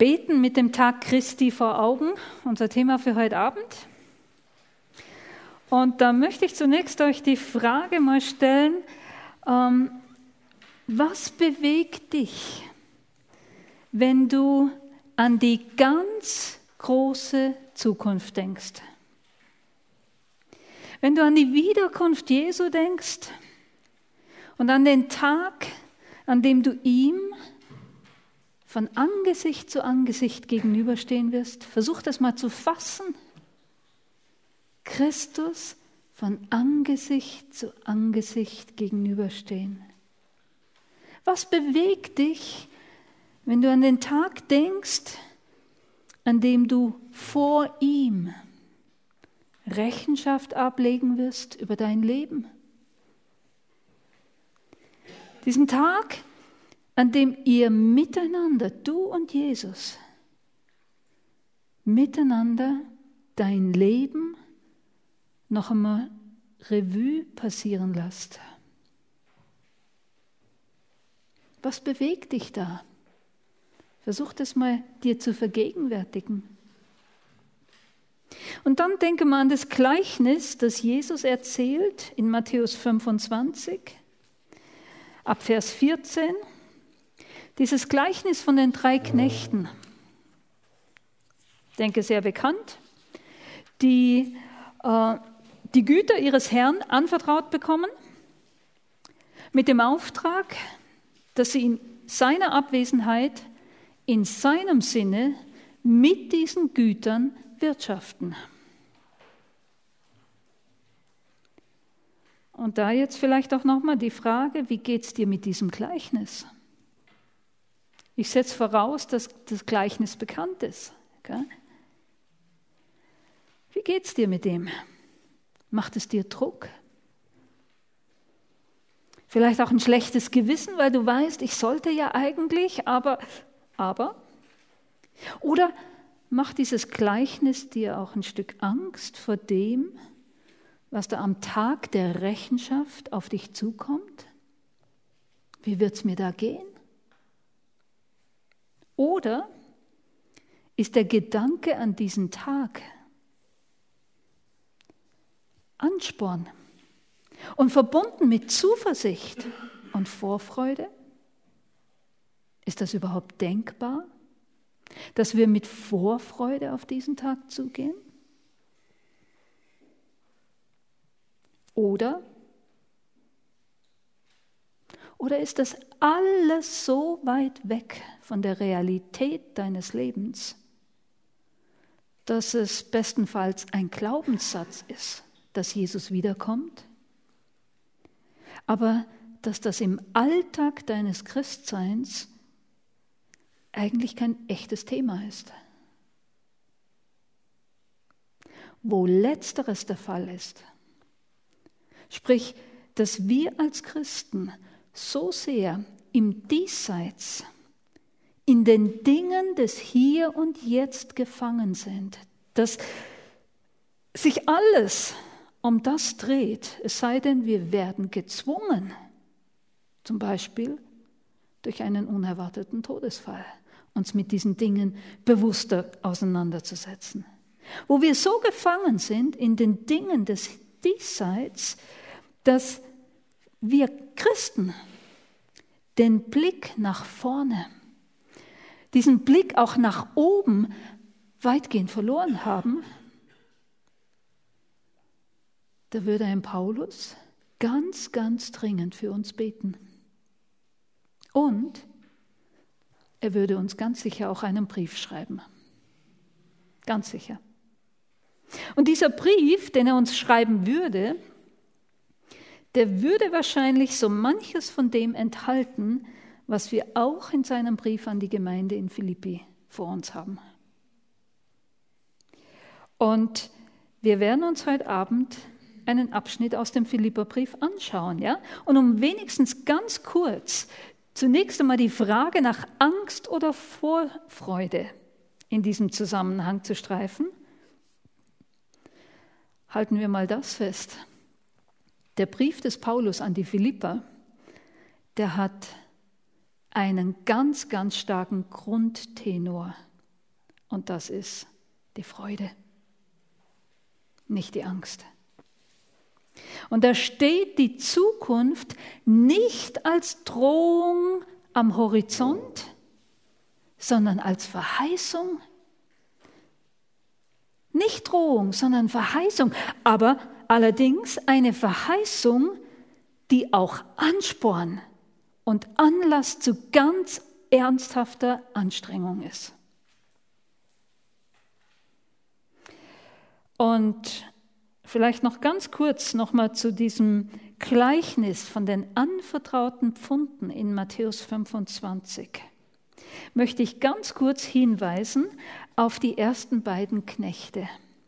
Beten mit dem Tag Christi vor Augen, unser Thema für heute Abend. Und da möchte ich zunächst euch die Frage mal stellen, was bewegt dich, wenn du an die ganz große Zukunft denkst? Wenn du an die Wiederkunft Jesu denkst und an den Tag, an dem du ihm von Angesicht zu Angesicht gegenüberstehen wirst, versuch das mal zu fassen. Christus von Angesicht zu Angesicht gegenüberstehen. Was bewegt dich, wenn du an den Tag denkst, an dem du vor ihm Rechenschaft ablegen wirst über dein Leben? Diesen Tag, an dem ihr miteinander, du und Jesus, miteinander dein Leben noch einmal Revue passieren lasst. Was bewegt dich da? Versuch das mal dir zu vergegenwärtigen. Und dann denke mal an das Gleichnis, das Jesus erzählt in Matthäus 25, ab Vers 14. Dieses Gleichnis von den 3 Knechten, ich denke sehr bekannt, die die Güter ihres Herrn anvertraut bekommen, mit dem Auftrag, dass sie in seiner Abwesenheit, in seinem Sinne, mit diesen Gütern wirtschaften. Und da jetzt vielleicht auch nochmal die Frage, wie geht es dir mit diesem Gleichnis? Ich setze voraus, dass das Gleichnis bekannt ist. Okay? Wie geht es dir mit dem? Macht es dir Druck? Vielleicht auch ein schlechtes Gewissen, weil du weißt, ich sollte ja eigentlich, aber. Oder macht dieses Gleichnis dir auch ein Stück Angst vor dem, was da am Tag der Rechenschaft auf dich zukommt? Wie wird es mir da gehen? Oder ist der Gedanke an diesen Tag Ansporn und verbunden mit Zuversicht und Vorfreude? Ist das überhaupt denkbar, dass wir mit Vorfreude auf diesen Tag zugehen? Oder ist das alles so weit weg von der Realität deines Lebens, dass es bestenfalls ein Glaubenssatz ist, dass Jesus wiederkommt, aber dass das im Alltag deines Christseins eigentlich kein echtes Thema ist? Wo Letzteres der Fall ist, sprich, dass wir als Christen so sehr im Diesseits, in den Dingen des Hier und Jetzt gefangen sind, dass sich alles um das dreht, es sei denn, wir werden gezwungen, zum Beispiel durch einen unerwarteten Todesfall, uns mit diesen Dingen bewusster auseinanderzusetzen. Wo wir so gefangen sind in den Dingen des Diesseits, dass wir Christen den Blick nach vorne, diesen Blick auch nach oben weitgehend verloren haben, da würde ein Paulus ganz, ganz dringend für uns beten. Und er würde uns ganz sicher auch einen Brief schreiben. Ganz sicher. Und dieser Brief, den er uns schreiben würde, der würde wahrscheinlich so manches von dem enthalten, was wir auch in seinem Brief an die Gemeinde in Philippi vor uns haben. Und wir werden uns heute Abend einen Abschnitt aus dem Philipperbrief anschauen. Ja? Und um wenigstens ganz kurz zunächst einmal die Frage nach Angst oder Vorfreude in diesem Zusammenhang zu streifen, halten wir mal das fest. Der Brief des Paulus an die Philipper, der hat einen ganz, ganz starken Grundtenor, Und das ist die Freude, nicht die Angst. Und da steht die Zukunft nicht als Drohung am Horizont, sondern als Verheißung. Nicht Drohung, sondern Verheißung. Aber allerdings eine Verheißung, die auch Ansporn und Anlass zu ganz ernsthafter Anstrengung ist. Und vielleicht noch ganz kurz nochmal zu diesem Gleichnis von den anvertrauten Pfunden in Matthäus 25. Möchte ich ganz kurz hinweisen auf die ersten beiden Knechte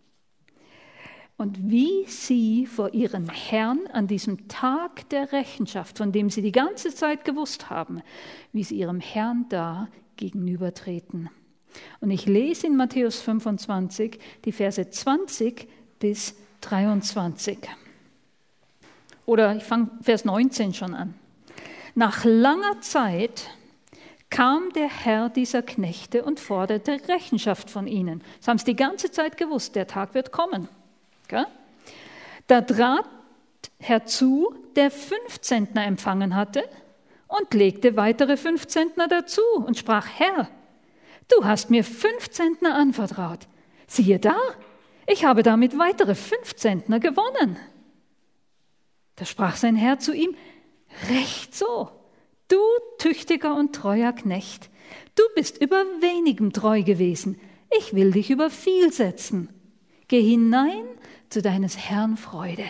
und wie sie vor ihrem Herrn an diesem Tag der Rechenschaft, von dem sie die ganze Zeit gewusst haben, wie sie ihrem Herrn da gegenübertreten. Und ich lese in Matthäus 25 die Verse 20 bis 23. Oder ich fange Vers 19 schon an. Nach langer Zeit kam der Herr dieser Knechte und forderte Rechenschaft von ihnen. Das haben sie die ganze Zeit gewusst, der Tag wird kommen. Okay? Da trat herzu, der 5 Zentner empfangen hatte und legte weitere 5 Zentner dazu und sprach, Herr, du hast mir 5 Zentner anvertraut. Siehe da, ich habe damit weitere 5 Zentner gewonnen. Da sprach sein Herr zu ihm, recht so, du tüchtiger und treuer Knecht, du bist über wenigem treu gewesen, ich will dich über viel setzen. Geh hinein zu deines Herrn Freude.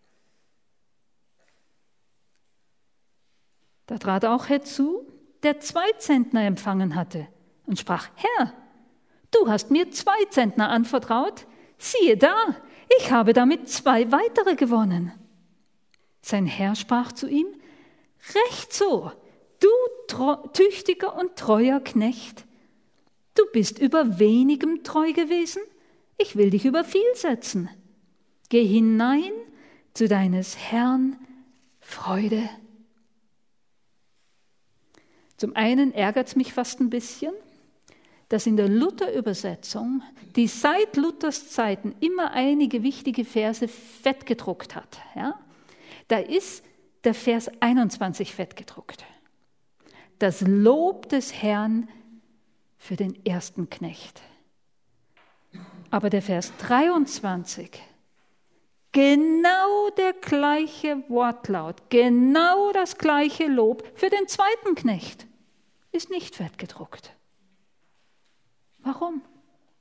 Da trat auch herzu, der 2 Zentner empfangen hatte und sprach, Herr, du hast mir 2 Zentner anvertraut, siehe da, ich habe damit 2 weitere gewonnen. Sein Herr sprach zu ihm, recht so, du tüchtiger und treuer Knecht, du bist über wenigem treu gewesen, ich will dich über viel setzen. Geh hinein zu deines Herrn Freude. Zum einen ärgert es mich fast ein bisschen, dass in der Luther-Übersetzung, die seit Luthers Zeiten immer einige wichtige Verse fett gedruckt hat, ja, da ist der Vers 21 fett gedruckt. Das Lob des Herrn für den ersten Knecht. Aber der Vers 23, genau der gleiche Wortlaut, genau das gleiche Lob für den zweiten Knecht, ist nicht fett gedruckt. Warum?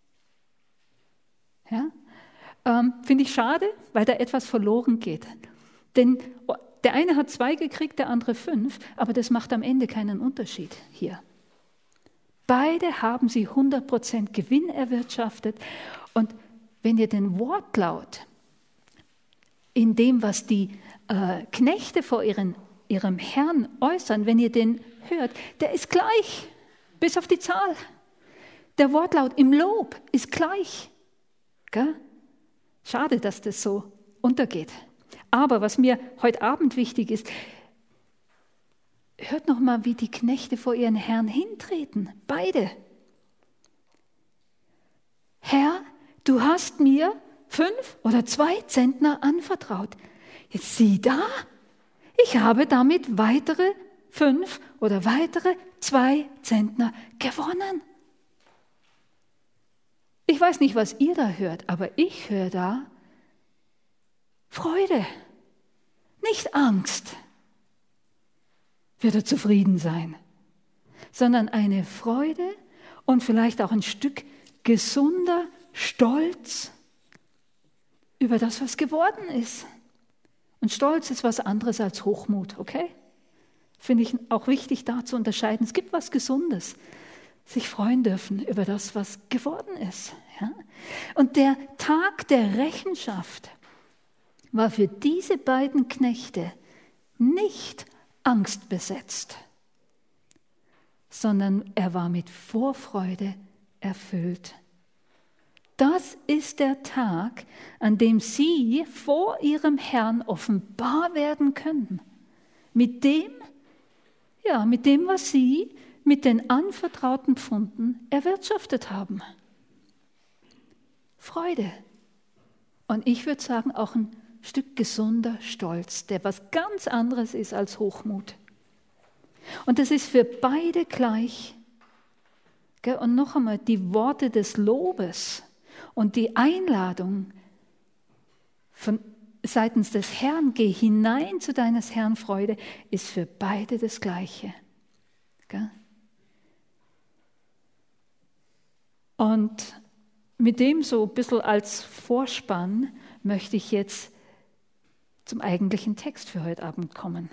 Ja? Finde ich schade, weil da etwas verloren geht. Denn der eine hat 2 gekriegt, der andere 5, aber das macht am Ende keinen Unterschied hier. Beide haben sie 100% Gewinn erwirtschaftet. Und wenn ihr den Wortlaut in dem, was die Knechte vor ihrem Herrn äußern, wenn ihr den hört, der ist gleich, bis auf die Zahl. Der Wortlaut im Lob ist gleich. Gell? Schade, dass das so untergeht. Aber was mir heute Abend wichtig ist, hört noch mal, wie die Knechte vor ihren Herrn hintreten. Beide. Herr, du hast mir 5 oder 2 Zentner anvertraut. Jetzt sieh da, ich habe damit weitere 5 oder weitere 2 Zentner gewonnen. Ich weiß nicht, was ihr da hört, aber ich höre da Freude, nicht Angst. Wird er zufrieden sein, sondern eine Freude und vielleicht auch ein Stück gesunder Stolz über das, was geworden ist. Und Stolz ist was anderes als Hochmut, okay? Finde ich auch wichtig, da zu unterscheiden. Es gibt was Gesundes, sich freuen dürfen über das, was geworden ist. Ja? Und der Tag der Rechenschaft war für diese beiden Knechte nicht angstbesetzt, sondern er war mit Vorfreude erfüllt. Das ist der Tag, an dem sie vor ihrem Herrn offenbar werden können. Mit dem, was sie mit den anvertrauten Pfunden erwirtschaftet haben. Freude. Und ich würde sagen, auch ein Stück gesunder Stolz, der was ganz anderes ist als Hochmut. Und das ist für beide gleich. Und noch einmal, die Worte des Lobes und die Einladung seitens des Herrn, geh hinein zu deines Herrn Freude, ist für beide das Gleiche. Und mit dem so ein bisschen als Vorspann möchte ich jetzt zum eigentlichen Text für heute Abend kommen.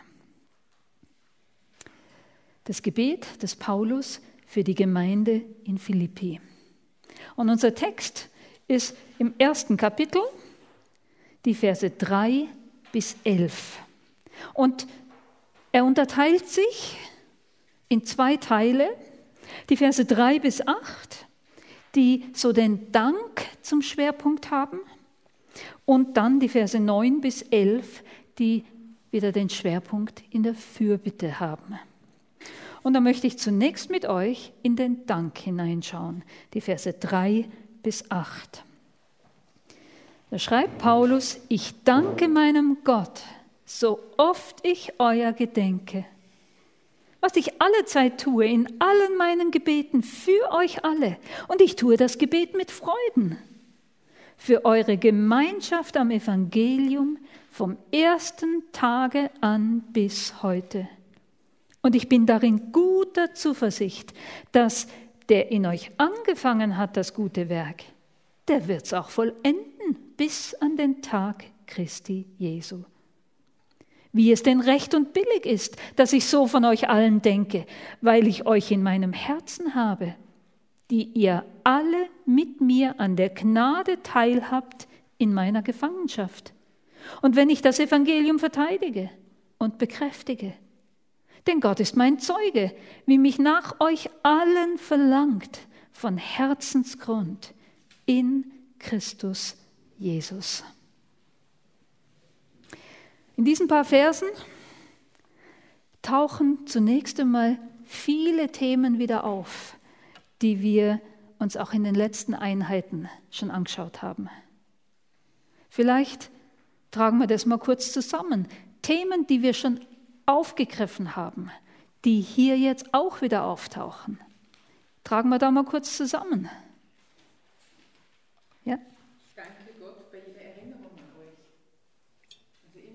Das Gebet des Paulus für die Gemeinde in Philippi. Und unser Text ist im 1. Kapitel, die Verse 3 bis 11. Und er unterteilt sich in 2 Teile, die Verse 3 bis 8, die so den Dank zum Schwerpunkt haben, und dann die Verse 9 bis 11, die wieder den Schwerpunkt in der Fürbitte haben. Und da möchte ich zunächst mit euch in den Dank hineinschauen, die Verse 3 bis 8. Da schreibt Paulus: Ich danke meinem Gott, so oft ich euer gedenke. Was ich allezeit tue, in allen meinen Gebeten für euch alle. Und ich tue das Gebet mit Freuden. Für eure Gemeinschaft am Evangelium vom ersten Tage an bis heute. Und ich bin darin guter Zuversicht, dass der in euch angefangen hat, das gute Werk, der wird es auch vollenden bis an den Tag Christi Jesu. Wie es denn recht und billig ist, dass ich so von euch allen denke, weil ich euch in meinem Herzen habe, die ihr alle mit mir an der Gnade teilhabt in meiner Gefangenschaft. Und wenn ich das Evangelium verteidige und bekräftige, denn Gott ist mein Zeuge, wie mich nach euch allen verlangt, von Herzensgrund in Christus Jesus. In diesen paar Versen tauchen zunächst einmal viele Themen wieder auf, die wir uns auch in den letzten Einheiten schon angeschaut haben. Vielleicht tragen wir das mal kurz zusammen. Themen, die wir schon aufgegriffen haben, die hier jetzt auch wieder auftauchen. Tragen wir da mal kurz zusammen. Ja? Danke Gott bei jeder Erinnerung an euch. Also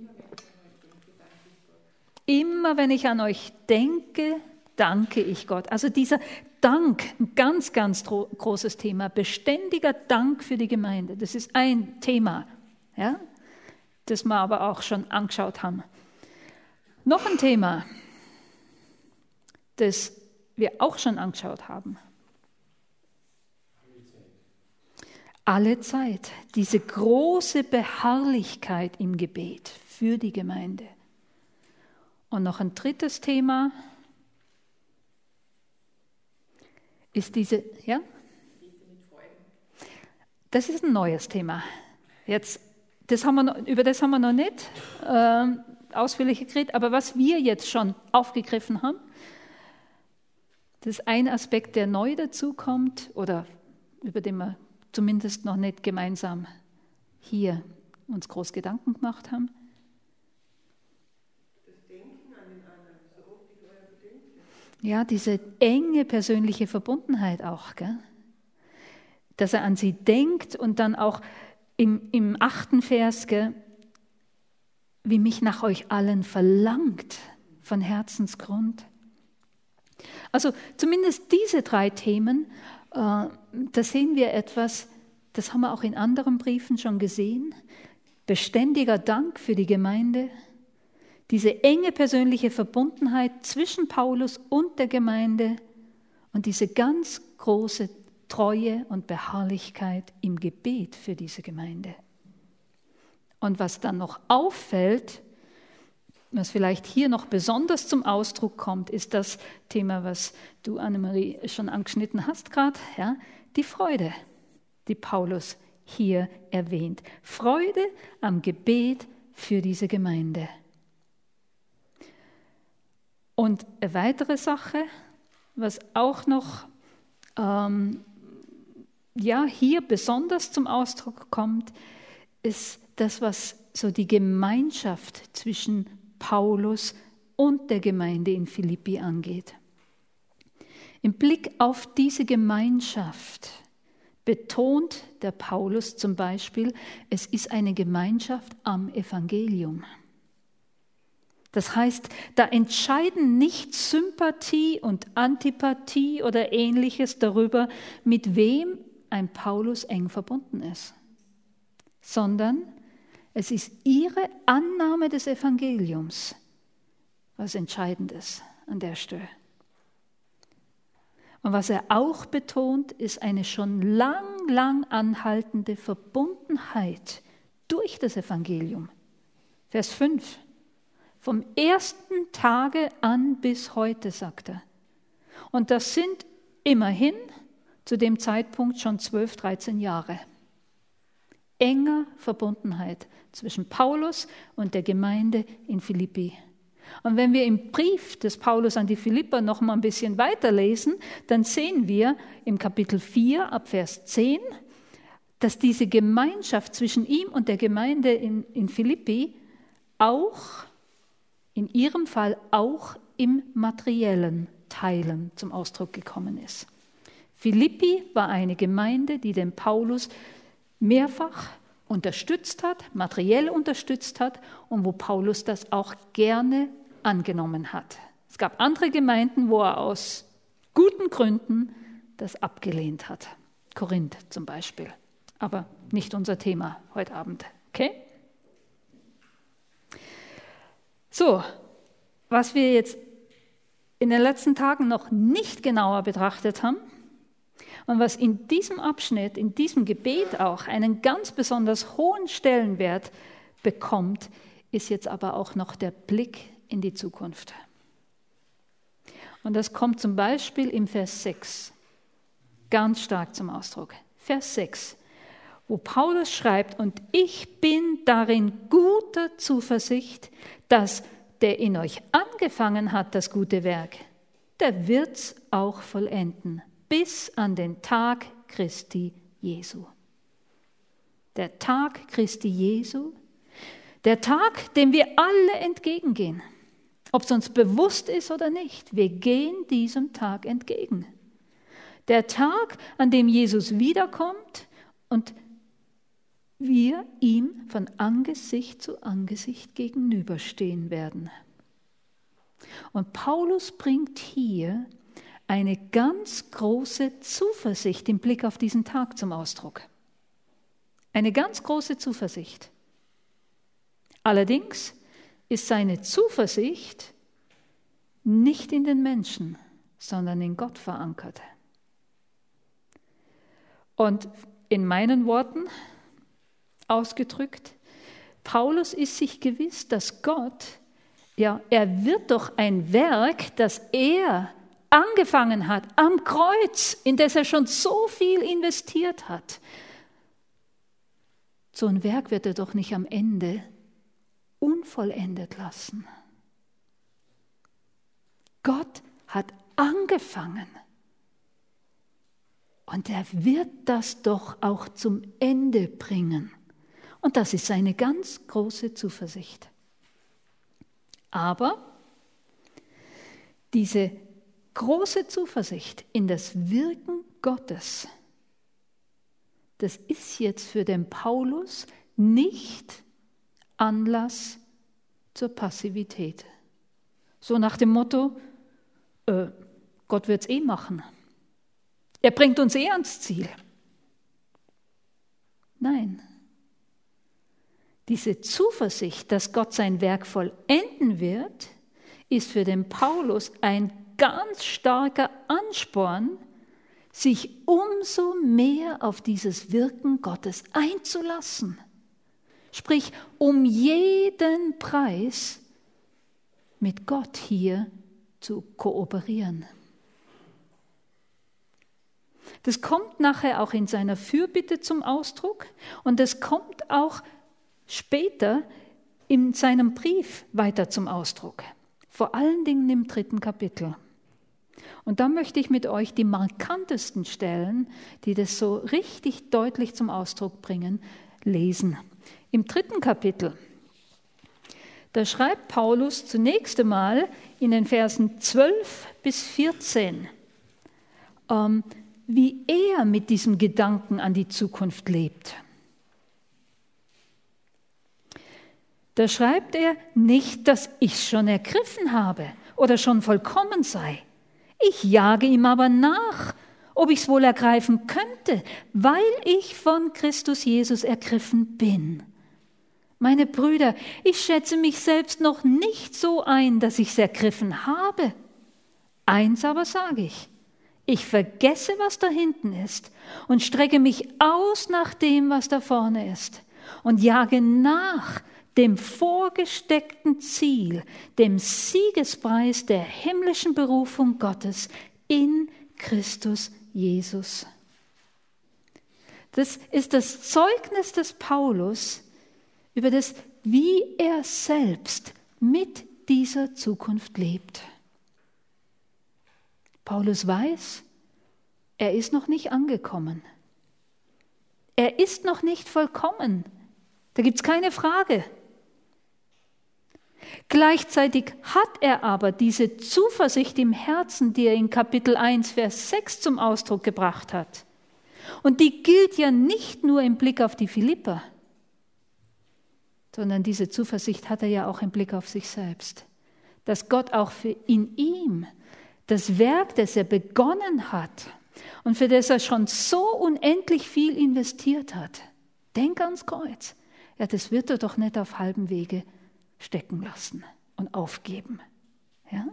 immer wenn ich an euch denke, Immer wenn ich an euch denke, danke ich Gott. Also dieser Dank, ein ganz, ganz großes Thema. Beständiger Dank für die Gemeinde. Das ist ein Thema, ja, das wir aber auch schon angeschaut haben. Noch ein Thema, das wir auch schon angeschaut haben. Alle Zeit. Diese große Beharrlichkeit im Gebet für die Gemeinde. Und noch ein drittes Thema ist diese, ja? Das ist ein neues Thema. Jetzt, über das haben wir noch nicht ausführlich geredet, aber was wir jetzt schon aufgegriffen haben, das ist ein Aspekt, der neu dazukommt oder über den wir zumindest noch nicht gemeinsam hier uns groß Gedanken gemacht haben. das Denken an den anderen, so oft ich euer gedenke. Ja, diese enge persönliche Verbundenheit auch, gell? Dass er an sie denkt und dann auch im 8. Vers, gell, wie mich nach euch allen verlangt, von Herzensgrund. Also zumindest diese 3 Themen, da sehen wir etwas, das haben wir auch in anderen Briefen schon gesehen. Beständiger Dank für die Gemeinde, diese enge persönliche Verbundenheit zwischen Paulus und der Gemeinde und diese ganz große Treue und Beharrlichkeit im Gebet für diese Gemeinde. Und was dann noch auffällt, was vielleicht hier noch besonders zum Ausdruck kommt, ist das Thema, was du, Annemarie, schon angeschnitten hast gerade, ja, die Freude, die Paulus hier erwähnt. Freude am Gebet für diese Gemeinde. Und eine weitere Sache, was auch noch hier besonders zum Ausdruck kommt, ist das, was so die Gemeinschaft zwischen Paulus und der Gemeinde in Philippi angeht. Im Blick auf diese Gemeinschaft betont der Paulus zum Beispiel, es ist eine Gemeinschaft am Evangelium. Das heißt, da entscheiden nicht Sympathie und Antipathie oder Ähnliches darüber, mit wem ein Paulus eng verbunden ist, sondern es ist ihre Annahme des Evangeliums, was entscheidend ist an der Stelle. Und was er auch betont, ist eine schon lang anhaltende Verbundenheit durch das Evangelium. Vers 5. Vom ersten Tage an bis heute, sagt er. Und das sind immerhin zu dem Zeitpunkt schon 12, 13 Jahre. Enger Verbundenheit zwischen Paulus und der Gemeinde in Philippi. Und wenn wir im Brief des Paulus an die Philipper noch mal ein bisschen weiterlesen, dann sehen wir im Kapitel 4 ab Vers 10, dass diese Gemeinschaft zwischen ihm und der Gemeinde in Philippi auch, in ihrem Fall auch im materiellen Teilen zum Ausdruck gekommen ist. Philippi war eine Gemeinde, die den Paulus mehrfach unterstützt hat, materiell unterstützt hat und wo Paulus das auch gerne angenommen hat. Es gab andere Gemeinden, wo er aus guten Gründen das abgelehnt hat. Korinth zum Beispiel. Aber nicht unser Thema heute Abend. Okay? So, was wir jetzt in den letzten Tagen noch nicht genauer betrachtet haben und was in diesem Abschnitt, in diesem Gebet auch einen ganz besonders hohen Stellenwert bekommt, ist jetzt aber auch noch der Blick in die Zukunft. Und das kommt zum Beispiel im Vers 6 ganz stark zum Ausdruck. Vers 6, wo Paulus schreibt, und ich bin darin guter Zuversicht, dass der in euch angefangen hat, das gute Werk, der wird's auch vollenden, bis an den Tag Christi Jesu. Der Tag Christi Jesu, der Tag, dem wir alle entgegengehen. Ob es uns bewusst ist oder nicht, wir gehen diesem Tag entgegen. Der Tag, an dem Jesus wiederkommt und wir ihm von Angesicht zu Angesicht gegenüberstehen werden. Und Paulus bringt hier eine ganz große Zuversicht im Blick auf diesen Tag zum Ausdruck. Eine ganz große Zuversicht. Allerdings ist seine Zuversicht nicht in den Menschen, sondern in Gott verankert. Und in meinen Worten ausgedrückt, Paulus ist sich gewiss, dass Gott, er wird doch ein Werk, das er angefangen hat am Kreuz, in das er schon so viel investiert hat. So ein Werk wird er doch nicht am Ende unvollendet lassen. Gott hat angefangen und er wird das doch auch zum Ende bringen. Und das ist seine ganz große Zuversicht. Aber diese große Zuversicht in das Wirken Gottes, das ist jetzt für den Paulus nicht Anlass zur Passivität. So nach dem Motto, Gott wird es eh machen. Er bringt uns eh ans Ziel. Nein. Diese Zuversicht, dass Gott sein Werk vollenden wird, ist für den Paulus ein ganz starker Ansporn, sich umso mehr auf dieses Wirken Gottes einzulassen. Sprich, um jeden Preis mit Gott hier zu kooperieren. Das kommt nachher auch in seiner Fürbitte zum Ausdruck und das kommt auch später in seinem Brief weiter zum Ausdruck. Vor allen Dingen im 3. Kapitel. Und da möchte ich mit euch die markantesten Stellen, die das so richtig deutlich zum Ausdruck bringen, lesen. Im 3. Kapitel, da schreibt Paulus zunächst einmal in den Versen 12 bis 14, wie er mit diesem Gedanken an die Zukunft lebt. Da schreibt er nicht, dass ich schon ergriffen habe oder schon vollkommen sei. Ich jage ihm aber nach, ob ich es wohl ergreifen könnte, weil ich von Christus Jesus ergriffen bin. Meine Brüder, ich schätze mich selbst noch nicht so ein, dass ich es ergriffen habe. Eins aber sage ich vergesse, was da hinten ist und strecke mich aus nach dem, was da vorne ist und jage nach dem vorgesteckten Ziel, dem Siegespreis der himmlischen Berufung Gottes in Christus Jesus. Das ist das Zeugnis des Paulus über das, wie er selbst mit dieser Zukunft lebt. Paulus weiß, er ist noch nicht angekommen. Er ist noch nicht vollkommen. Da gibt es keine Frage. Gleichzeitig hat er aber diese Zuversicht im Herzen, die er in Kapitel 1, Vers 6 zum Ausdruck gebracht hat. Und die gilt ja nicht nur im Blick auf die Philipper, sondern diese Zuversicht hat er ja auch im Blick auf sich selbst. Dass Gott auch in ihm das Werk, das er begonnen hat und für das er schon so unendlich viel investiert hat, denk ans Kreuz, ja, das wird er doch nicht auf halbem Wege stecken lassen und aufgeben. Ja?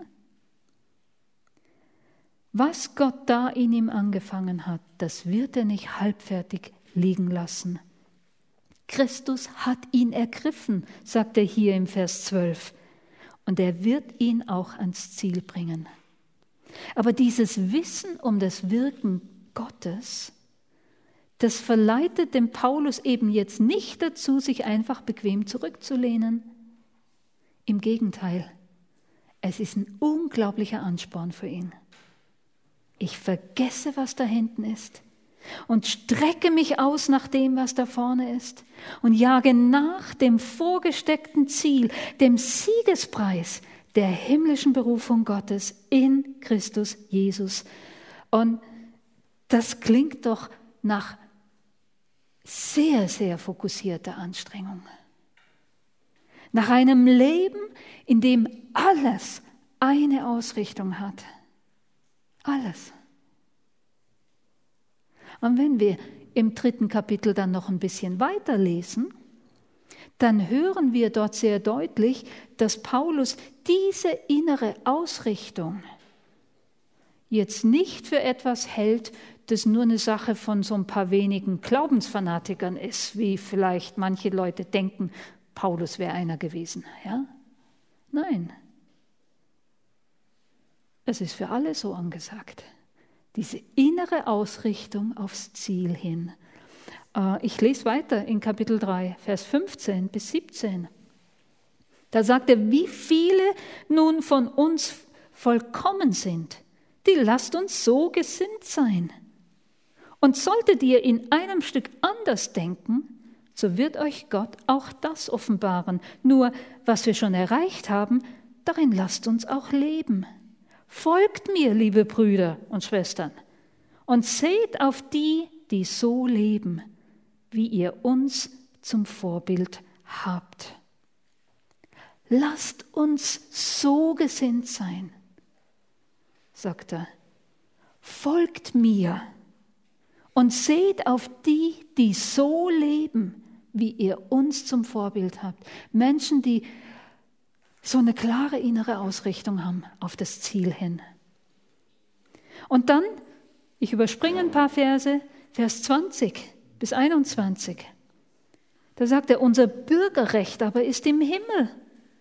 Was Gott da in ihm angefangen hat, das wird er nicht halbfertig liegen lassen. Christus hat ihn ergriffen, sagt er hier im Vers 12. Und er wird ihn auch ans Ziel bringen. Aber dieses Wissen um das Wirken Gottes, das verleitet den Paulus eben jetzt nicht dazu, sich einfach bequem zurückzulehnen. Im Gegenteil, es ist ein unglaublicher Ansporn für ihn. Ich vergesse, was da hinten ist und strecke mich aus nach dem, was da vorne ist und jage nach dem vorgesteckten Ziel, dem Siegespreis der himmlischen Berufung Gottes in Christus Jesus. Und das klingt doch nach sehr, sehr fokussierter Anstrengung. Nach einem Leben, in dem alles eine Ausrichtung hat. Alles. Und wenn wir im 3. Kapitel dann noch ein bisschen weiterlesen, dann hören wir dort sehr deutlich, dass Paulus diese innere Ausrichtung jetzt nicht für etwas hält, das nur eine Sache von so ein paar wenigen Glaubensfanatikern ist, wie vielleicht manche Leute denken, Paulus wäre einer gewesen. Ja? Nein. Es ist für alle so angesagt. Diese innere Ausrichtung aufs Ziel hin. Ich lese weiter in Kapitel 3, Vers 15 bis 17. Da sagt er, wie viele nun von uns vollkommen sind, die lasst uns so gesinnt sein. Und solltet ihr in einem Stück anders denken, so wird euch Gott auch das offenbaren. Nur, was wir schon erreicht haben, darin lasst uns auch leben. Folgt mir, liebe Brüder und Schwestern, und seht auf die, die so leben, wie ihr uns zum Vorbild habt. Lasst uns so gesinnt sein, sagt er. Folgt mir und seht auf die, die so leben, wie ihr uns zum Vorbild habt. Menschen, die so eine klare innere Ausrichtung haben auf das Ziel hin. Und dann, ich überspringe ein paar Verse, Vers 20 bis 21. Da sagt er, unser Bürgerrecht aber ist im Himmel,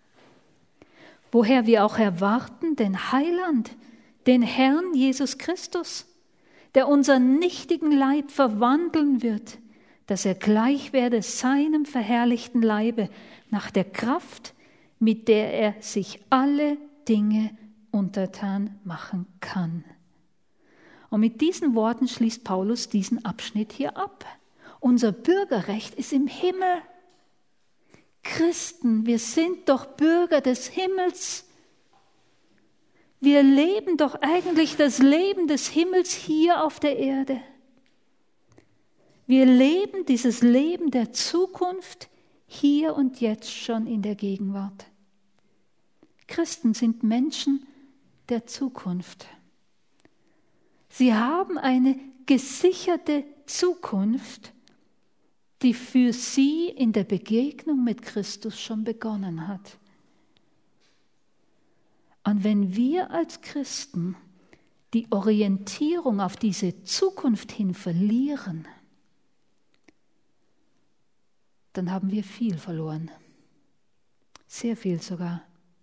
woher wir auch erwarten den Heiland, den Herrn Jesus Christus, der unseren nichtigen Leib verwandeln wird, dass er gleich werde seinem verherrlichten Leibe nach der Kraft, mit der er sich alle Dinge untertan machen kann. Und mit diesen Worten schließt Paulus diesen Abschnitt hier ab. Unser Bürgerrecht ist im Himmel. Christen, wir sind doch Bürger des Himmels. Wir leben doch eigentlich das Leben des Himmels hier auf der Erde. Wir leben dieses Leben der Zukunft hier und jetzt schon in der Gegenwart. Christen sind Menschen der Zukunft. Sie haben eine gesicherte Zukunft, die für sie in der Begegnung mit Christus schon begonnen hat. Und wenn wir als Christen die Orientierung auf diese Zukunft hin verlieren, dann haben wir viel verloren. Sehr viel sogar.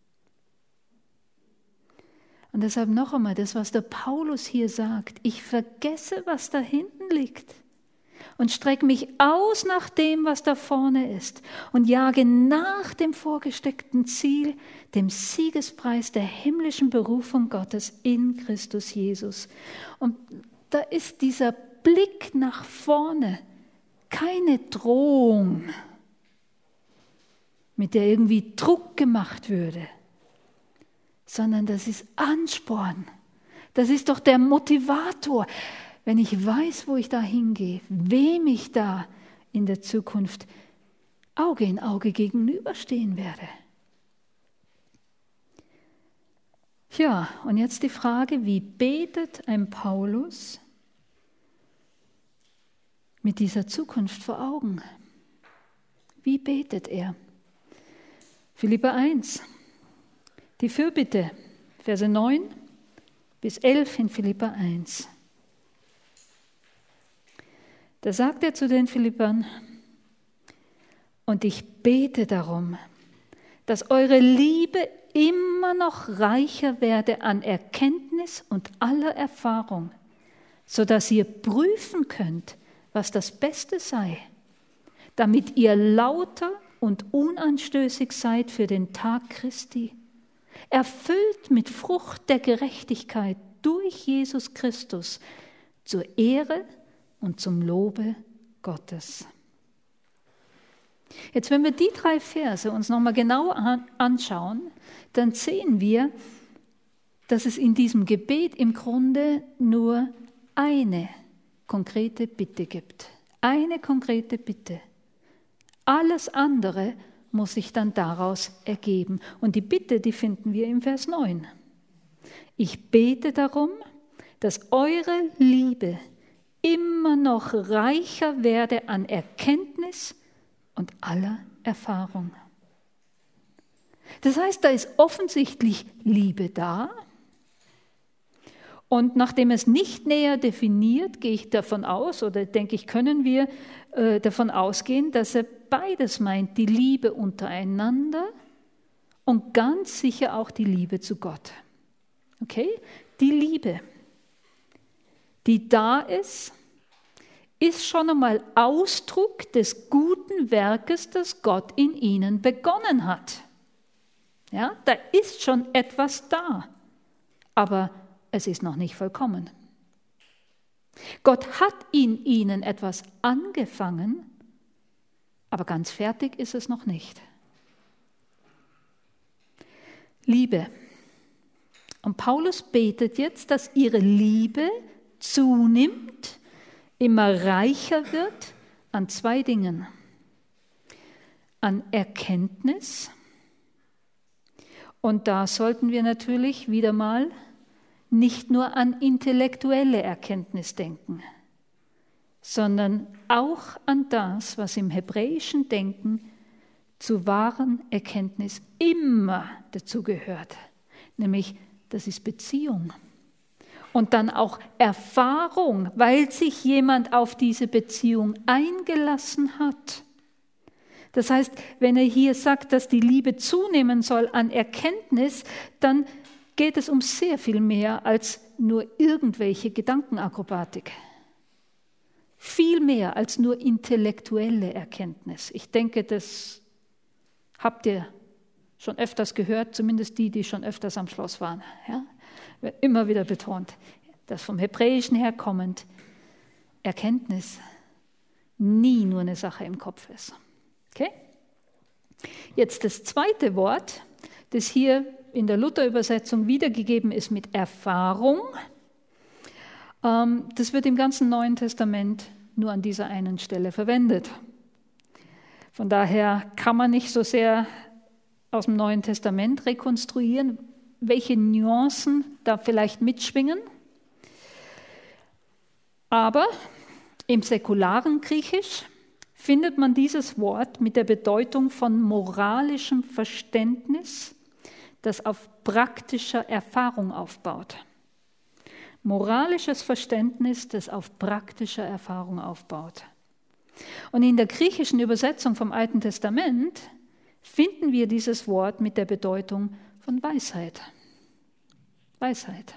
Und deshalb noch einmal das, was der Paulus hier sagt. Ich vergesse, was da hinten liegt und strecke mich aus nach dem, was da vorne ist und jage nach dem vorgesteckten Ziel, dem Siegespreis der himmlischen Berufung Gottes in Christus Jesus. Und da ist dieser Blick nach vorne keine Drohung, mit der irgendwie Druck gemacht würde, sondern das ist Ansporn. Das ist doch der Motivator, wenn ich weiß, wo ich da hingehe, wem ich da in der Zukunft Auge in Auge gegenüberstehen werde. Ja, und jetzt die Frage, wie betet ein Paulus mit dieser Zukunft vor Augen? Wie betet er? Philipper 1, die Fürbitte, Verse 9 bis 11 in Philipper 1. Da sagt er zu den Philippern: Und ich bete darum, dass eure Liebe immer noch reicher werde an Erkenntnis und aller Erfahrung, sodass ihr prüfen könnt, was das Beste sei, damit ihr lauter und unanstößig seid für den Tag Christi, erfüllt mit Frucht der Gerechtigkeit durch Jesus Christus, zur Ehre und zum Lobe Gottes. Jetzt, wenn wir die 3 Verse uns nochmal genau anschauen, dann sehen wir, dass es in diesem Gebet im Grunde nur eine konkrete Bitte gibt. Eine konkrete Bitte. Alles andere muss sich dann daraus ergeben. Und die Bitte, die finden wir im Vers 9. Ich bete darum, dass eure Liebe immer noch reicher werde an Erkenntnis und aller Erfahrung. Das heißt, da ist offensichtlich Liebe da. Und nachdem es nicht näher definiert, gehe ich davon aus, oder denke ich, können wir davon ausgehen, dass er beides meint, die Liebe untereinander und ganz sicher auch die Liebe zu Gott. Okay? Die Liebe, die da ist schon einmal Ausdruck des guten Werkes, das Gott in ihnen begonnen hat. Ja, da ist schon etwas da, aber es ist noch nicht vollkommen. Gott hat in ihnen etwas angefangen, aber ganz fertig ist es noch nicht. Liebe. Und Paulus betet jetzt, dass ihre Liebe zunimmt, immer reicher wird an 2 Dingen. An Erkenntnis. Und da sollten wir natürlich wieder mal nicht nur an intellektuelle Erkenntnis denken, sondern auch an das, was im hebräischen Denken zu wahren Erkenntnis immer dazugehört, nämlich das ist Beziehung. Und dann auch Erfahrung, weil sich jemand auf diese Beziehung eingelassen hat. Das heißt, wenn er hier sagt, dass die Liebe zunehmen soll an Erkenntnis, dann geht es um sehr viel mehr als nur irgendwelche Gedankenakrobatik. Viel mehr als nur intellektuelle Erkenntnis. Ich denke, das habt ihr schon öfters gehört, zumindest die schon öfters am Schloss waren. Ja? Wird immer wieder betont, das vom Hebräischen herkommend Erkenntnis nie nur eine Sache im Kopf ist. Okay? Jetzt das zweite Wort, das hier in der Luther-Übersetzung wiedergegeben ist mit Erfahrung. Das wird im ganzen Neuen Testament nur an dieser einen Stelle verwendet. Von daher kann man nicht so sehr aus dem Neuen Testament rekonstruieren, welche Nuancen da vielleicht mitschwingen. Aber im säkularen Griechisch findet man dieses Wort mit der Bedeutung von moralischem Verständnis, das auf praktischer Erfahrung aufbaut. Moralisches Verständnis, das auf praktischer Erfahrung aufbaut. Und in der griechischen Übersetzung vom Alten Testament finden wir dieses Wort mit der Bedeutung von Weisheit. Weisheit.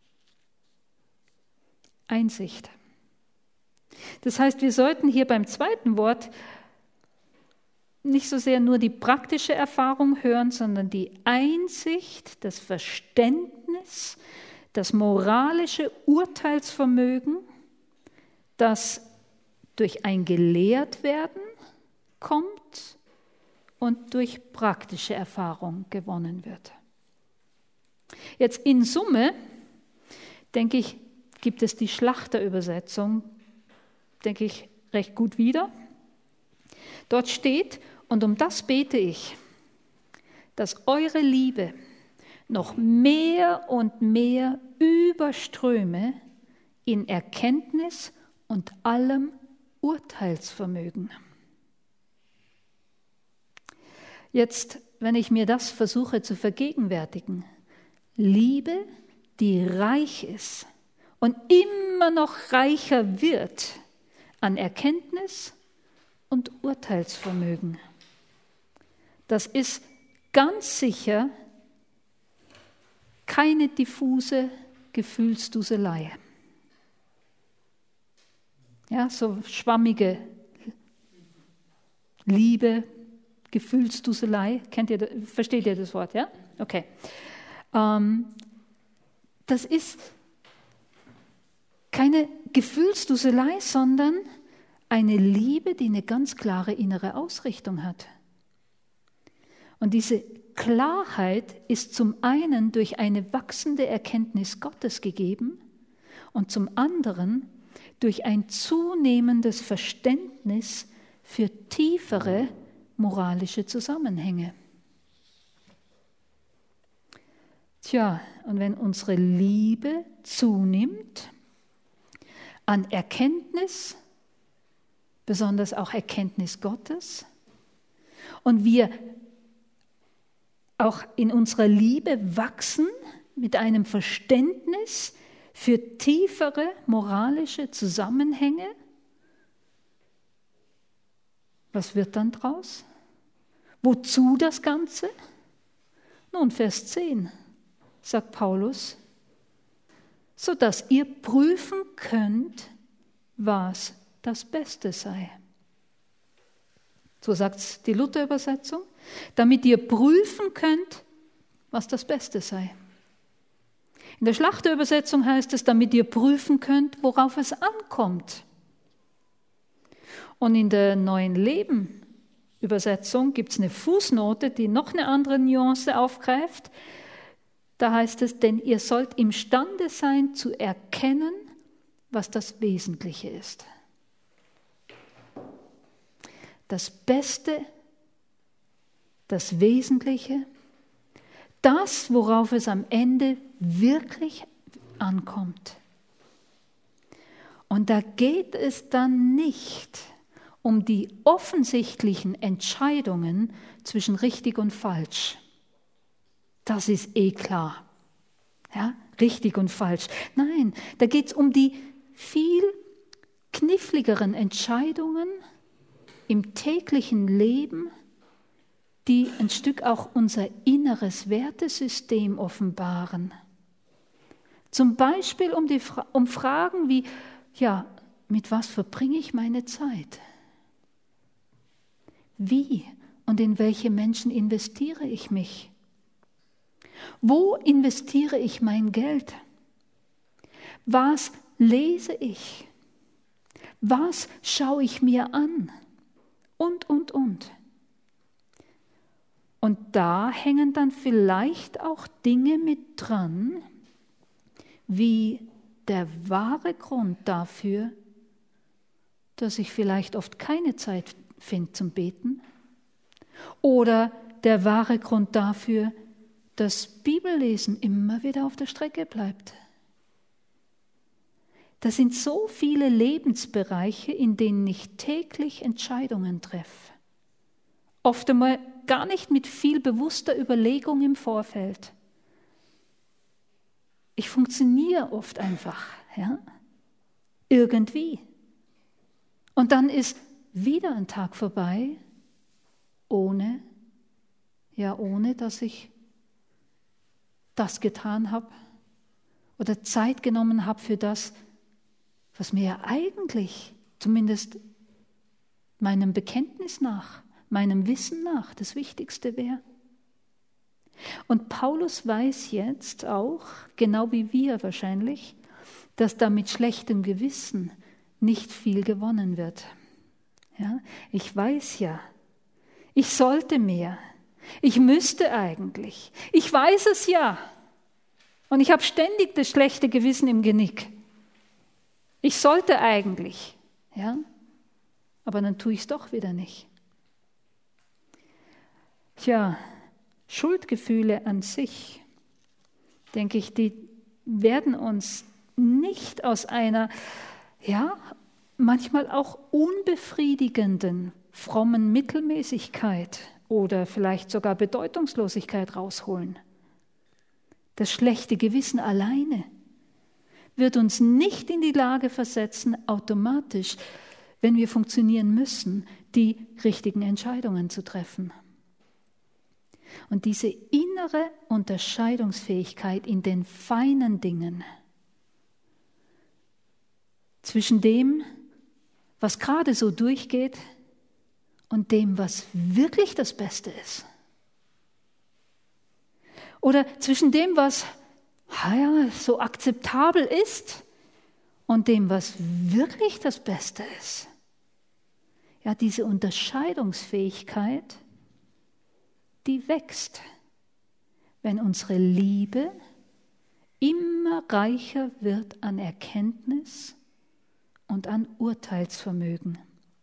Einsicht. Das heißt, wir sollten hier beim zweiten Wort nicht so sehr nur die praktische Erfahrung hören, sondern die Einsicht, das Verständnis, das moralische Urteilsvermögen, das durch ein Gelehrtwerden kommt und durch praktische Erfahrung gewonnen wird. Jetzt in Summe, denke ich, gibt es die Schlachterübersetzung, denke ich, recht gut wieder. Dort steht, und um das bete ich, dass eure Liebe noch mehr und mehr überströme in Erkenntnis und allem Urteilsvermögen. Jetzt, wenn ich mir das versuche zu vergegenwärtigen, Liebe, die reich ist und immer noch reicher wird an Erkenntnis und Urteilsvermögen. Das ist ganz sicher keine diffuse Gefühlsduselei. Ja, so schwammige Liebe, Gefühlsduselei. Versteht ihr das Wort? Ja? Okay. Das ist keine Gefühlsduselei, sondern eine Liebe, die eine ganz klare innere Ausrichtung hat. Und diese Klarheit ist zum einen durch eine wachsende Erkenntnis Gottes gegeben und zum anderen durch ein zunehmendes Verständnis für tiefere moralische Zusammenhänge. Tja, und wenn unsere Liebe zunimmt an Erkenntnis, besonders auch Erkenntnis Gottes, und wir auch in unserer Liebe wachsen mit einem Verständnis für tiefere moralische Zusammenhänge, was wird dann draus? Wozu das Ganze? Nun, Vers 10 sagt Paulus, sodass ihr prüfen könnt, was das Beste sei. So sagt es die Luther-Übersetzung, damit ihr prüfen könnt, was das Beste sei. In der Schlachterübersetzung heißt es, damit ihr prüfen könnt, worauf es ankommt. Und in der Neuen Leben-Übersetzung gibt es eine Fußnote, die noch eine andere Nuance aufgreift. Da heißt es, denn ihr sollt imstande sein zu erkennen, was das Wesentliche ist. Das Beste, das Wesentliche, das, worauf es am Ende wirklich ankommt. Und da geht es dann nicht um die offensichtlichen Entscheidungen zwischen richtig und falsch. Das ist eh klar. Ja, richtig und falsch. Nein, da geht es um die viel kniffligeren Entscheidungen im täglichen Leben, die ein Stück auch unser inneres Wertesystem offenbaren. Zum Beispiel um Fragen wie, ja, mit was verbringe ich meine Zeit? Wie und in welche Menschen investiere ich mich? Wo investiere ich mein Geld? Was lese ich? Was schaue ich mir an? Und. Und da hängen dann vielleicht auch Dinge mit dran, wie der wahre Grund dafür, dass ich vielleicht oft keine Zeit finde zum Beten, oder der wahre Grund dafür, dass Bibellesen immer wieder auf der Strecke bleibt. Das sind so viele Lebensbereiche, in denen ich täglich Entscheidungen treffe. Oft einmal gar nicht mit viel bewusster Überlegung im Vorfeld. Ich funktioniere oft einfach, ja? Irgendwie. Und dann ist wieder ein Tag vorbei, ohne dass ich das getan habe oder Zeit genommen habe für das, was mir ja eigentlich, zumindest meinem Bekenntnis nach, meinem Wissen nach, das Wichtigste wäre. Und Paulus weiß jetzt auch, genau wie wir wahrscheinlich, dass da mit schlechtem Gewissen nicht viel gewonnen wird. Ja, ich weiß ja, ich sollte mehr, ich müsste eigentlich, ich weiß es ja und ich habe ständig das schlechte Gewissen im Genick. Ich sollte eigentlich, ja, aber dann tue ich es doch wieder nicht. Tja, Schuldgefühle an sich, denke ich, die werden uns nicht aus einer, manchmal auch unbefriedigenden, frommen Mittelmäßigkeit oder vielleicht sogar Bedeutungslosigkeit rausholen. Das schlechte Gewissen alleine wird uns nicht in die Lage versetzen, automatisch, wenn wir funktionieren müssen, die richtigen Entscheidungen zu treffen. Und diese innere Unterscheidungsfähigkeit in den feinen Dingen zwischen dem, was gerade so durchgeht, und dem, was wirklich das Beste ist. Oder zwischen dem, was so akzeptabel ist, und dem, was wirklich das Beste ist. Ja, diese Unterscheidungsfähigkeit, die wächst, wenn unsere Liebe immer reicher wird an Erkenntnis und an Urteilsvermögen.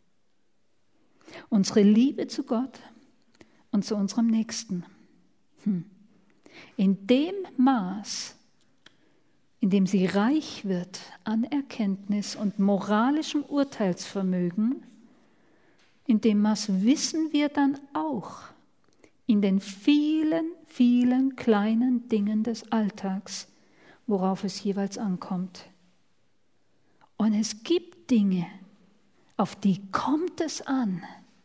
Unsere Liebe zu Gott und zu unserem Nächsten. In dem Maß, in dem sie reich wird an Erkenntnis und moralischem Urteilsvermögen, in dem Maß wissen wir dann auch in den vielen, vielen kleinen Dingen des Alltags, worauf es jeweils ankommt. Und es gibt Dinge, auf die kommt es an.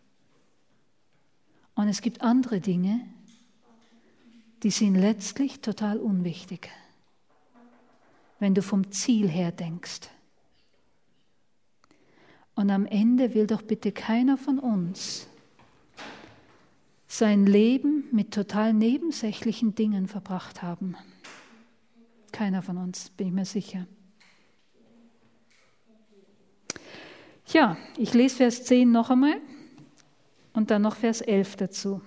Und es gibt andere Dinge, die sind letztlich total unwichtig, wenn du vom Ziel her denkst. Und am Ende will doch bitte keiner von uns sein Leben mit total nebensächlichen Dingen verbracht haben. Keiner von uns, bin ich mir sicher. Ja, ich lese Vers 10 noch einmal und dann noch Vers 11 dazu.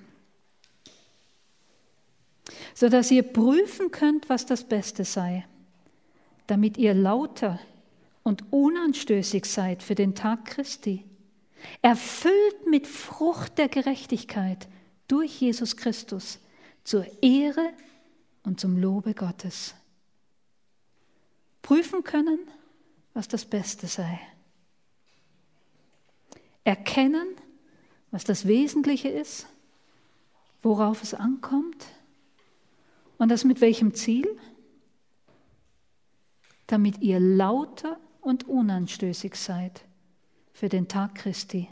Sodass ihr prüfen könnt, was das Beste sei, damit ihr lauter und unanstößig seid für den Tag Christi, erfüllt mit Frucht der Gerechtigkeit durch Jesus Christus, zur Ehre und zum Lobe Gottes. Prüfen können, was das Beste sei. Erkennen, was das Wesentliche ist, worauf es ankommt und das mit welchem Ziel? Damit ihr lauter und unanstößig seid für den Tag Christi.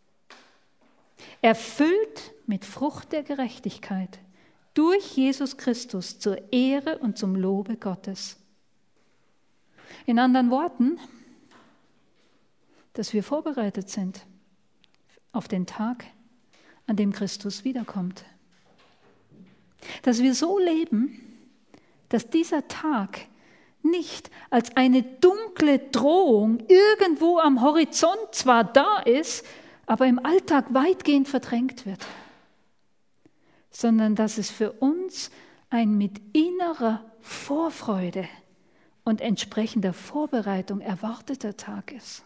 Erfüllt mit Frucht der Gerechtigkeit durch Jesus Christus zur Ehre und zum Lobe Gottes. In anderen Worten, dass wir vorbereitet sind auf den Tag, an dem Christus wiederkommt. Dass wir so leben, dass dieser Tag nicht als eine dunkle Drohung irgendwo am Horizont zwar da ist, aber im Alltag weitgehend verdrängt wird, sondern dass es für uns ein mit innerer Vorfreude und entsprechender Vorbereitung erwarteter Tag ist.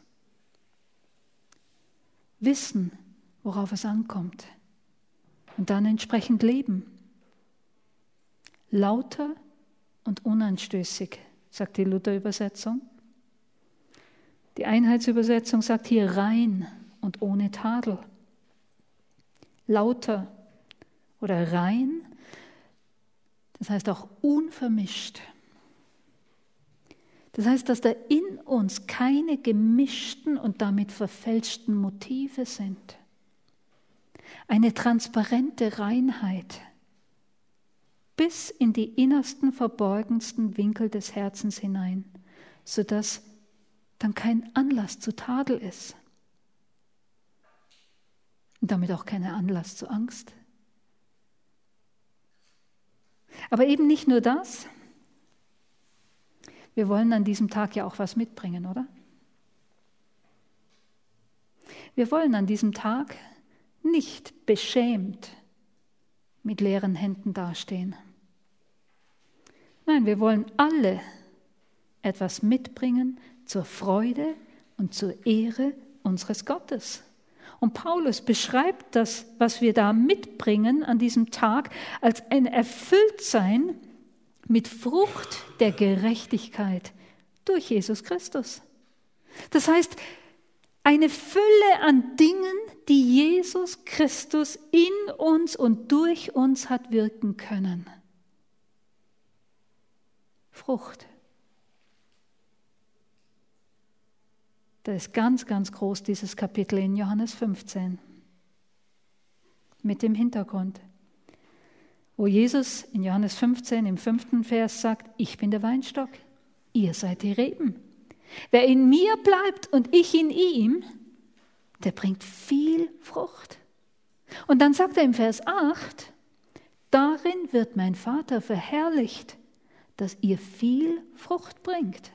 Wissen, worauf es ankommt und dann entsprechend leben. Lauter und unanstößig, sagt die Luther-Übersetzung. Die Einheitsübersetzung sagt hier rein und ohne Tadel. Lauter oder rein, das heißt auch unvermischt. Das heißt, dass da in uns keine gemischten und damit verfälschten Motive sind. Eine transparente Reinheit bis in die innersten, verborgensten Winkel des Herzens hinein, sodass dann kein Anlass zu Tadel ist. Und damit auch kein Anlass zu Angst. Aber eben nicht nur das. Wir wollen an diesem Tag ja auch was mitbringen, oder? Wir wollen an diesem Tag nicht beschämt mit leeren Händen dastehen. Nein, wir wollen alle etwas mitbringen zur Freude und zur Ehre unseres Gottes. Und Paulus beschreibt das, was wir da mitbringen an diesem Tag, als ein Erfülltsein mit Frucht der Gerechtigkeit durch Jesus Christus. Das heißt, eine Fülle an Dingen, die Jesus Christus in uns und durch uns hat wirken können. Frucht. Da ist ganz, ganz groß dieses Kapitel in Johannes 15 mit dem Hintergrund, wo Jesus in Johannes 15 im 5. Vers sagt, ich bin der Weinstock, ihr seid die Reben. Wer in mir bleibt und ich in ihm, der bringt viel Frucht. Und dann sagt er im Vers 8, darin wird mein Vater verherrlicht, dass ihr viel Frucht bringt.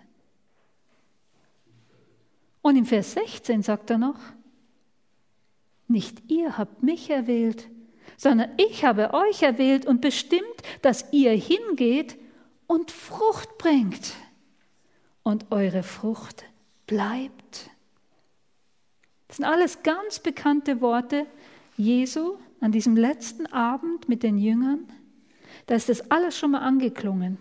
Und im Vers 16 sagt er noch, nicht ihr habt mich erwählt, sondern ich habe euch erwählt und bestimmt, dass ihr hingeht und Frucht bringt und eure Frucht bleibt. Das sind alles ganz bekannte Worte Jesu an diesem letzten Abend mit den Jüngern. Da ist das alles schon mal angeklungen.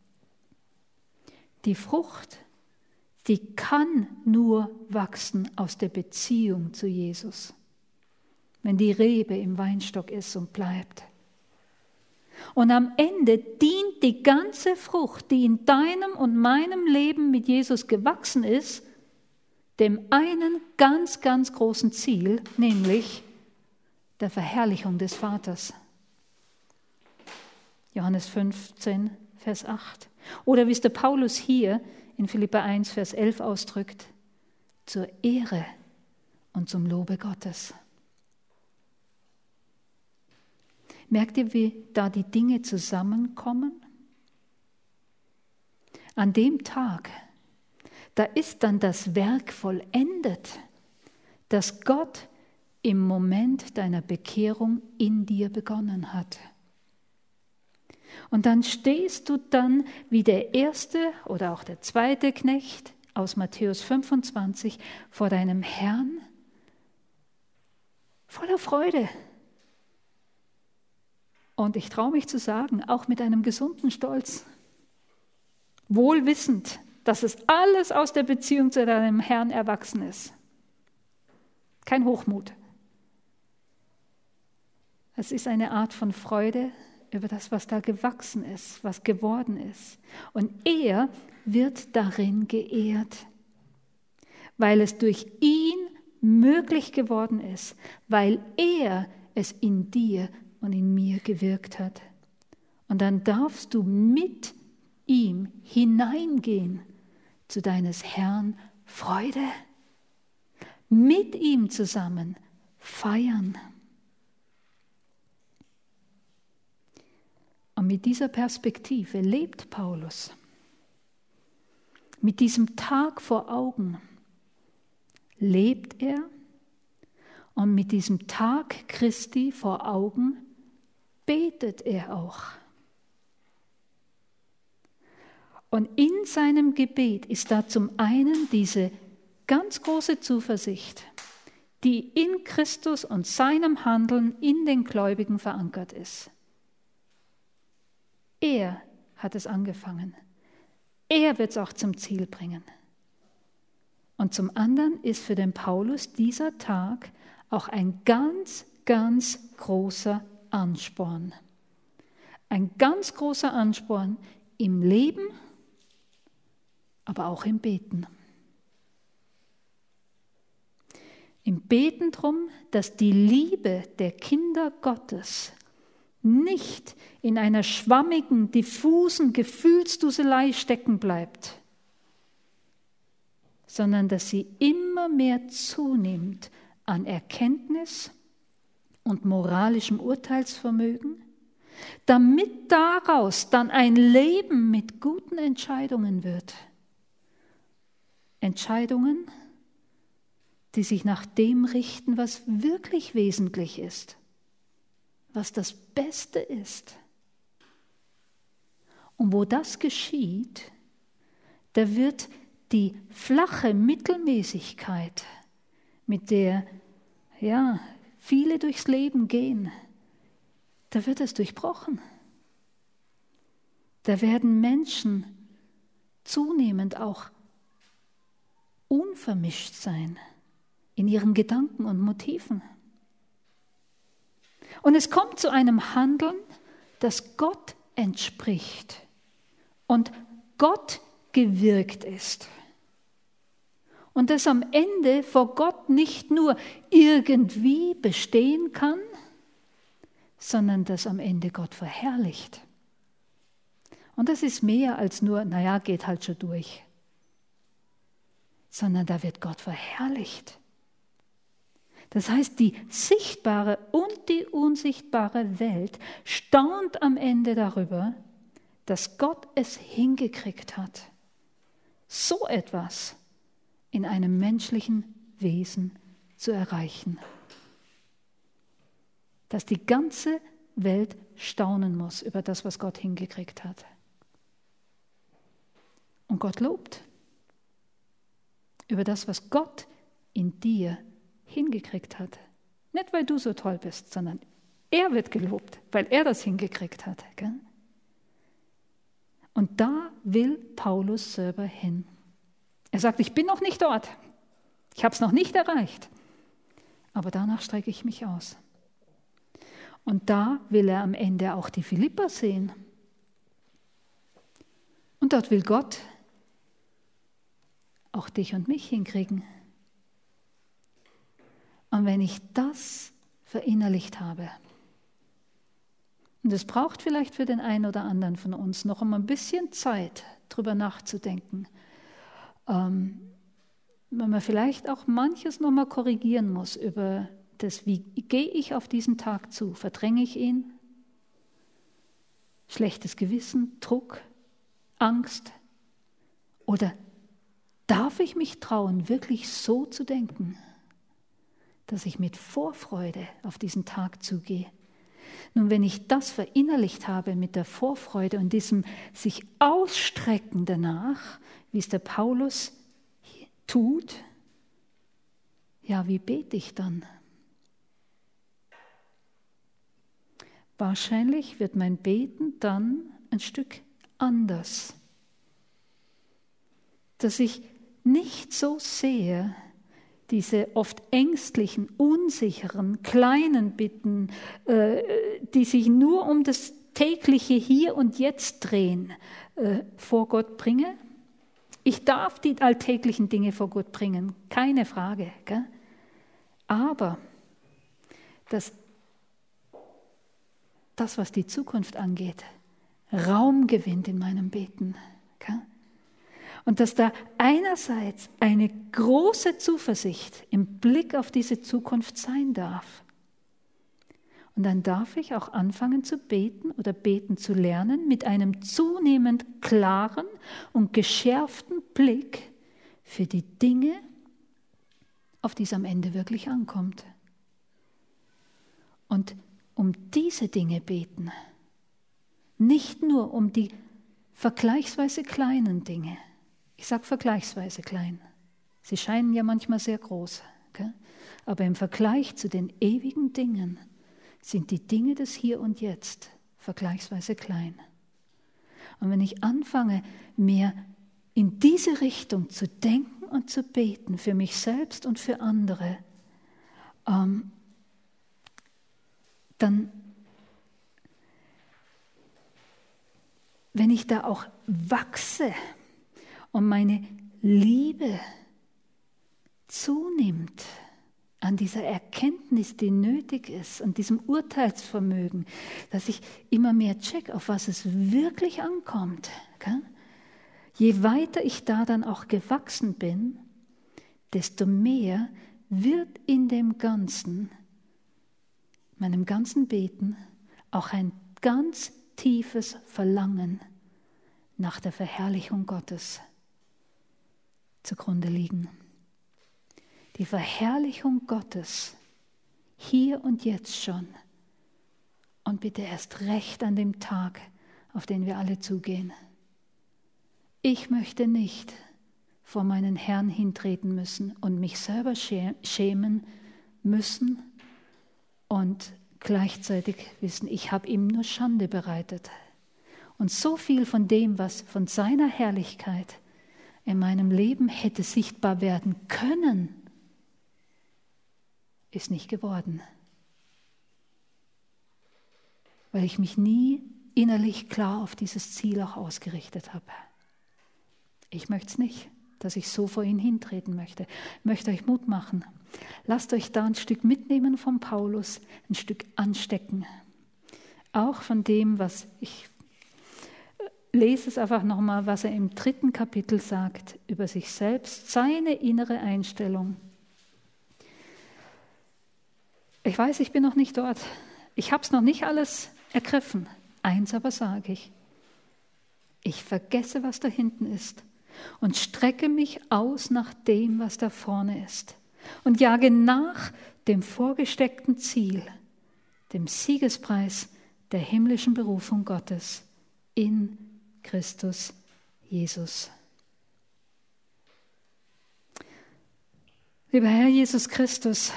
Die Frucht, die kann nur wachsen aus der Beziehung zu Jesus, wenn die Rebe im Weinstock ist und bleibt. Und am Ende dient die ganze Frucht, die in deinem und meinem Leben mit Jesus gewachsen ist, dem einen ganz, ganz großen Ziel, nämlich der Verherrlichung des Vaters. Johannes 15, Vers 8. Oder wie es der Paulus hier in Philipper 1, Vers 11 ausdrückt, zur Ehre und zum Lobe Gottes. Merkt ihr, wie da die Dinge zusammenkommen? An dem Tag, da ist dann das Werk vollendet, das Gott im Moment deiner Bekehrung in dir begonnen hat. Und dann stehst du dann wie der erste oder auch der zweite Knecht aus Matthäus 25 vor deinem Herrn voller Freude. Und ich traue mich zu sagen, auch mit einem gesunden Stolz, wohl wissend, dass es alles aus der Beziehung zu deinem Herrn erwachsen ist. Kein Hochmut. Es ist eine Art von Freude über das, was da gewachsen ist, was geworden ist. Und er wird darin geehrt, weil es durch ihn möglich geworden ist, weil er es in dir und in mir gewirkt hat. Und dann darfst du mit ihm hineingehen zu deines Herrn Freude, mit ihm zusammen feiern. Und mit dieser Perspektive lebt Paulus. Mit diesem Tag vor Augen lebt er und mit diesem Tag Christi vor Augen betet er auch. Und in seinem Gebet ist da zum einen diese ganz große Zuversicht, die in Christus und seinem Handeln in den Gläubigen verankert ist. Er hat es angefangen. Er wird es auch zum Ziel bringen. Und zum anderen ist für den Paulus dieser Tag auch ein ganz, ganz großer Ansporn. Ein ganz großer Ansporn im Leben, aber auch im Beten. Im Beten darum, dass die Liebe der Kinder Gottes nicht in einer schwammigen, diffusen Gefühlsduselei stecken bleibt, sondern dass sie immer mehr zunimmt an Erkenntnis und moralischem Urteilsvermögen, damit daraus dann ein Leben mit guten Entscheidungen wird. Entscheidungen, die sich nach dem richten, was wirklich wesentlich ist, was das Beste ist. Und wo das geschieht, da wird die flache Mittelmäßigkeit, mit der viele durchs Leben gehen, da wird es durchbrochen. Da werden Menschen zunehmend auch unvermischt sein in ihren Gedanken und Motiven. Und es kommt zu einem Handeln, das Gott entspricht und Gott gewirkt ist. Und das am Ende vor Gott nicht nur irgendwie bestehen kann, sondern das am Ende Gott verherrlicht. Und das ist mehr als nur, geht halt schon durch. Sondern da wird Gott verherrlicht. Das heißt, die sichtbare und die unsichtbare Welt staunt am Ende darüber, dass Gott es hingekriegt hat, so etwas in einem menschlichen Wesen zu erreichen. Dass die ganze Welt staunen muss über das, was Gott hingekriegt hat. Und Gott lobt über das, was Gott in dir hingekriegt hat. Nicht, weil du so toll bist, sondern er wird gelobt, weil er das hingekriegt hat. Gell? Und da will Paulus selber hin. Er sagt, ich bin noch nicht dort. Ich habe es noch nicht erreicht. Aber danach strecke ich mich aus. Und da will er am Ende auch die Philipper sehen. Und dort will Gott auch dich und mich hinkriegen. Und wenn ich das verinnerlicht habe, und es braucht vielleicht für den einen oder anderen von uns noch ein bisschen Zeit, drüber nachzudenken, wenn man vielleicht auch manches nochmal korrigieren muss über das, wie gehe ich auf diesen Tag zu? Verdränge ich ihn? Schlechtes Gewissen, Druck, Angst? Oder darf ich mich trauen, wirklich so zu denken, dass ich mit Vorfreude auf diesen Tag zugehe? Nun, wenn ich das verinnerlicht habe mit der Vorfreude und diesem sich Ausstrecken danach, wie es der Paulus tut, wie bete ich dann? Wahrscheinlich wird mein Beten dann ein Stück anders. Dass ich nicht so sehr diese oft ängstlichen, unsicheren, kleinen Bitten, die sich nur um das tägliche Hier und Jetzt drehen, vor Gott bringe. Ich darf die alltäglichen Dinge vor Gott bringen, keine Frage. Gell? Aber das, was die Zukunft angeht, Raum gewinnt in meinem Beten. Gell? Und dass da einerseits eine große Zuversicht im Blick auf diese Zukunft sein darf. Und dann darf ich auch anfangen zu beten oder beten zu lernen mit einem zunehmend klaren und geschärften Blick für die Dinge, auf die es am Ende wirklich ankommt. Und um diese Dinge beten, nicht nur um die vergleichsweise kleinen Dinge. Ich sage vergleichsweise klein. Sie scheinen ja manchmal sehr groß. Okay? Aber im Vergleich zu den ewigen Dingen sind die Dinge des Hier und Jetzt vergleichsweise klein. Und wenn ich anfange, mehr in diese Richtung zu denken und zu beten, für mich selbst und für andere, dann, wenn ich da auch wachse und meine Liebe zunimmt an dieser Erkenntnis, die nötig ist, an diesem Urteilsvermögen, dass ich immer mehr check, auf was es wirklich ankommt. Okay? Je weiter ich da dann auch gewachsen bin, desto mehr wird in dem Ganzen, meinem ganzen Beten, auch ein ganz tiefes Verlangen nach der Verherrlichung Gottes zugrunde liegen. Die Verherrlichung Gottes hier und jetzt schon und bitte erst recht an dem Tag, auf den wir alle zugehen. Ich möchte nicht vor meinen Herrn hintreten müssen und mich selber schämen müssen und gleichzeitig wissen, ich habe ihm nur Schande bereitet. Und so viel von dem, was von seiner Herrlichkeit in meinem Leben hätte sichtbar werden können, ist nicht geworden. Weil ich mich nie innerlich klar auf dieses Ziel auch ausgerichtet habe. Ich möchte es nicht, dass ich so vor ihn hintreten möchte. Ich möchte euch Mut machen. Lasst euch da ein Stück mitnehmen von Paulus, ein Stück anstecken. Auch von dem, was ich lese es einfach nochmal, was er im 3. Kapitel sagt über sich selbst, seine innere Einstellung. Ich weiß, ich bin noch nicht dort. Ich habe es noch nicht alles ergriffen. Eins aber sage ich. Ich vergesse, was da hinten ist und strecke mich aus nach dem, was da vorne ist und jage nach dem vorgesteckten Ziel, dem Siegespreis der himmlischen Berufung Gottes in Christus Jesus. Lieber Herr Jesus Christus,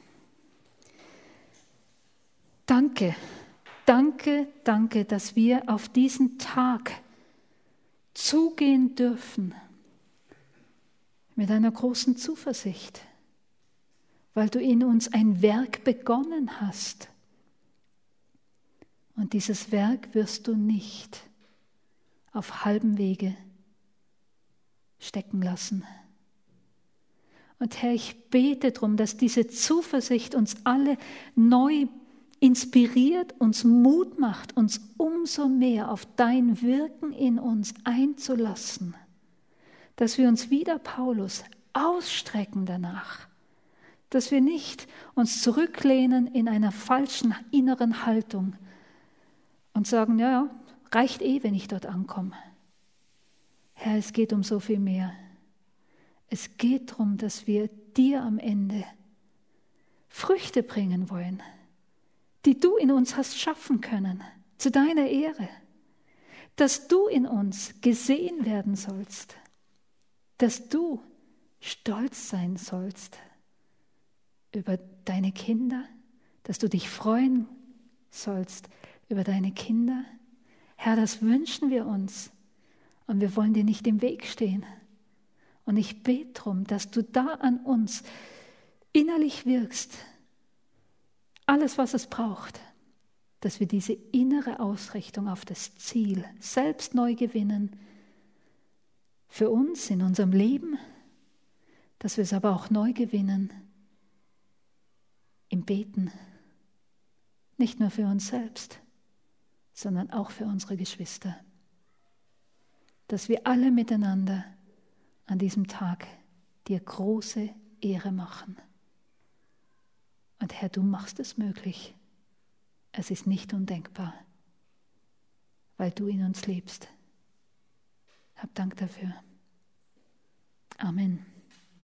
danke, danke, danke, dass wir auf diesen Tag zugehen dürfen mit einer großen Zuversicht, weil du in uns ein Werk begonnen hast. Und dieses Werk wirst du nicht auf halbem Wege stecken lassen. Und Herr, ich bete darum, dass diese Zuversicht uns alle neu inspiriert, uns Mut macht, uns umso mehr auf dein Wirken in uns einzulassen, dass wir uns wie der Paulus ausstrecken danach, dass wir nicht uns zurücklehnen in einer falschen inneren Haltung und sagen, ja, reicht wenn ich dort ankomme. Herr, es geht um so viel mehr. Es geht darum, dass wir dir am Ende Früchte bringen wollen, die du in uns hast schaffen können, zu deiner Ehre. Dass du in uns gesehen werden sollst, dass du stolz sein sollst über deine Kinder, dass du dich freuen sollst über deine Kinder. Herr, das wünschen wir uns und wir wollen dir nicht im Weg stehen. Und ich bete darum, dass du da an uns innerlich wirkst, alles, was es braucht, dass wir diese innere Ausrichtung auf das Ziel selbst neu gewinnen, für uns in unserem Leben, dass wir es aber auch neu gewinnen im Beten, nicht nur für uns selbst, sondern auch für unsere Geschwister. Dass wir alle miteinander an diesem Tag dir große Ehre machen. Und Herr, du machst es möglich. Es ist nicht undenkbar, weil du in uns lebst. Hab Dank dafür. Amen.